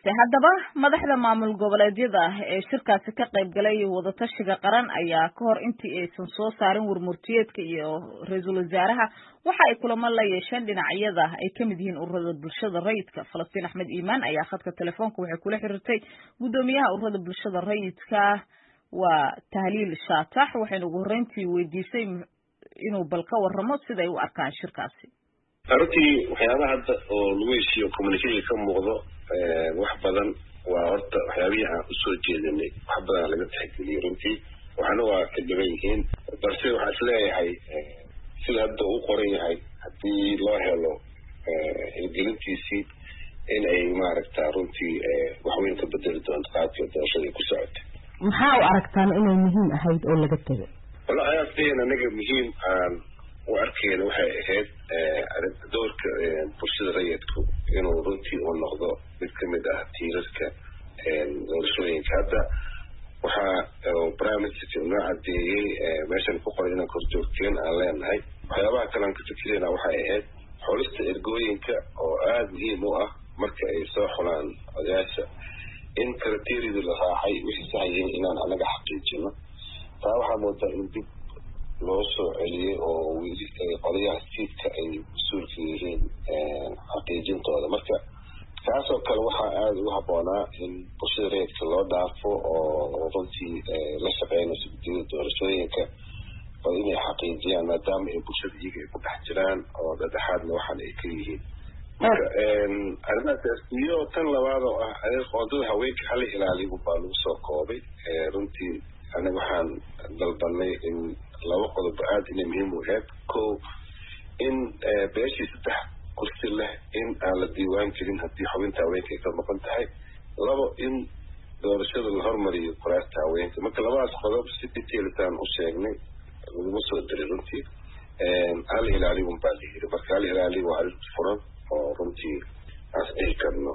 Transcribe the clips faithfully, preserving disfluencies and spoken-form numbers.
gartay haddaba madaxda maamul goboleedyada ee shirkaasi ka qayb galay wadatashiga qaran ayaa ka hor intii aysan soo saarin warmurtiyeedka iyo ra'iisul wasaaraha waxa ay kulamo la yeesheen dhinacyada ay ka mid yihiin ururada bulshada rayidka. Falastiin Axmed Iimaan ayaa khadka telefoonka waxay kula xiriirtay gudoomiyaha ururada bulshada rayidka waa Tahliil Shaatax waxayna ugu horreyntii weydiisay inuu bal ka warramo sida ay u arkaan shirkaasi. arrintii waxyaabaha hadda oo lagu heshiiyo communication ka muuqdo wax badan waa horta waxyaabihii aan usoo jeedinay wax badan laga tixgeliyay runtii waxaana waa ka dhiban yihiin balse waxaa isleeyahay sida hadda uu qoran yahay haddii loo helo hirgelintiisii in ay maaragtaa runtii wax weyn ka bedeli doonto qaabkii doorashada ku socotay. maxaa u aragtaan inay muhiim ahayd oo laga tegay? walahi ayaaseen anaga muhiim aan u arkayna waxay ahayd doorka bulshada rayidku inuu runtii uu noqdo mid ka mid ah tiirarka doorashooyinka. hadda waxaa prime minister noo cadeeyey meeshan ku qoray inaan korjoogteen aan leenahay. waxyaabaha kale aan ka fikirayna waxay ahayd xulista ergooyinka oo aada muhiim u ah marka ay soo xulaan odayaasha in kriteeriyada la raacay wixii sax yihiin inaan anaga xaqiijino. taa waxaa moodaa in dib loo soo celiyey oo weli qolayaha siidka ay mas-uulka yihiin xaqiijintooda. marka kaasoo kale waxaa aada ugu habboonaa in bulshada rayidka loo dhaafo oo runtii la shaqeynayso guddiyada doorashooyinka oo inay xaqiijiyaan maadaama ay bulshada iyaga ay ku dhex jiraan oo dhexdhexaadna waxaan ay ka yihiin. marka arrimahaas iyo tan labaad oo ah qoondada haweenka hala ilaaliyo baa lagu soo koobay. runtii aniga waxaan dalbanay in laba qodob aada inay muhiim u ahayd. ko in beeshii saddex kursi leh in aan la diiwaan jirin haddii xubinta haweenka ay ka maqan tahay. labo in doorashada la hormariyo kuraasta haweenka. marka labadaas qodob si detailsaan u sheegnay laguma soo diray runtii hala ilaaliyo un baa la yiri. marka hala ilaaliyo waa arrin furan oo runtii aan isdhihi karno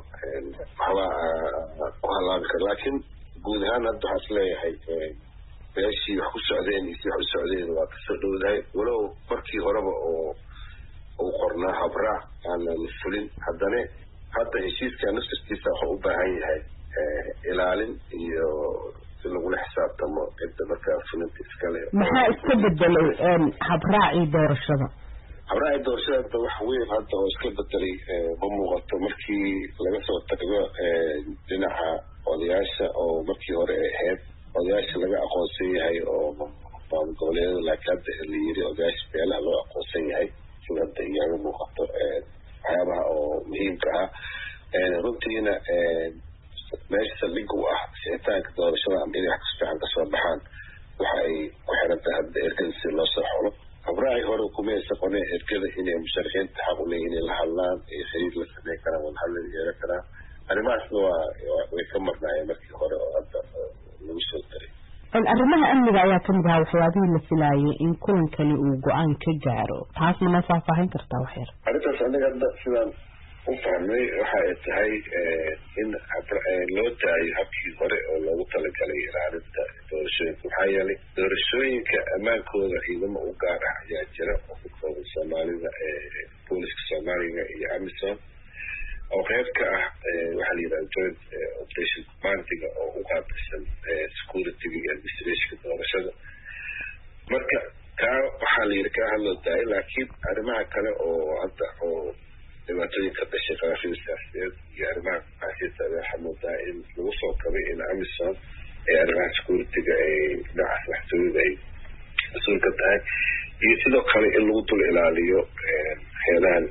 waxbaa ku halaabi kara. laakiin guud ahaan hadda waxaa isleeyahay beeshii wax ku socdeen iyo si wax u socdeen waa kasoo dhowdahay walow markii horeba oo uu qornaa habraac aanan fulin. haddana hadda heshiiska naftirkiisa waxuu u baahan yahay ilaalin iyo si lagula xisaabtamo cidda markaa fulinta iskale. maxaa iska bedelay habraacii doorashada? habraacii doorashada hadda wax weyn hadda oo iska bedelay ma muuqato markii laga soo tago dhinaca odayaasha oo markii hore ay ahayd odayaasha laga aqoonsan yahay oo maamul goboleedyada laakiin hadda la yiri odayaasha beelaha loo aqoonsan yahay sida hadda iyaga muuqato waxyaabaha oo muhiimka ah. runtiina meesha saldhig u ah sicitaanka doorashada ama inay wax kafiican kasoo baxaan waxa ay ku xiran tahay hadda ergada si loo soo xulo. habraaci hore kumaysa qone ergada inay musharaxiinta xaq u leeyihin inay la hadlaan iyo xiriir la sameyn karaan wadahadla yeelan karaan. arrimahaasna waa way ka marnaayeen markii hore oo hadda lagu soo daray. arrimaha amniga ayaa kamid ahaa waxyaabihii la filaayay in kulankani uu go-aan ka gaaro. taasna ma faahfaahin kartaa wax yar? arrintaas anaga hadda sidaan u fahmay waxa ay tahay in loo daayo habkii hore oo loogu talagalay ilaalinta doorashooyinka. maxaa yeelay doorashooyinka ammaankooda ciidamo u gaar ah ayaa jira oo ku kooban soomaalida booliska soomaaliga iyo amisom oo qayb ka ah waxaa la yidhaha joint operation commandiga oo u qaabilsan securityga iyo administrationka doorashada. marka kaa waxaa la yidhi kaa hadloo daayay. laakiin arrimaha kale oo hadda oo dhibaatooyinka dhashay khilaafyada siyaasadeed iyo arrimaha xasiisa waxaa moodaa in lagu soo kabay in amisom ee arrimaha securityga ay dhinacaas waxtooyada ay mas-uul ka tahay iyo sidoo kale in lagu dul ilaaliyo heelahan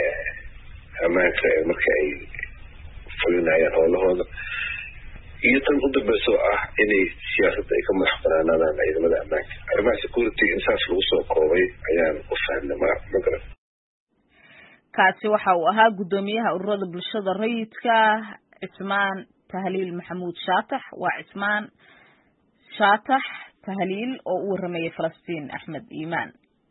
ammaanka marka ay fulinayaan howlahooda. iyo tan u dambeyso ah inay siyaasadda ay ka madax banaanaadaan ciidamada ammaanka. arrimaha security in saas lagu soo koobay ayaan u fahnay ma magaran. kaasi waxa uu ahaa gudoomiyaha ururada bulshada rayidka Cismaan Tahliil Maxamuud Shaatax. waa Cismaan Shaatax Tahliil oo u waramayay Falastiin Axmed Iimaan.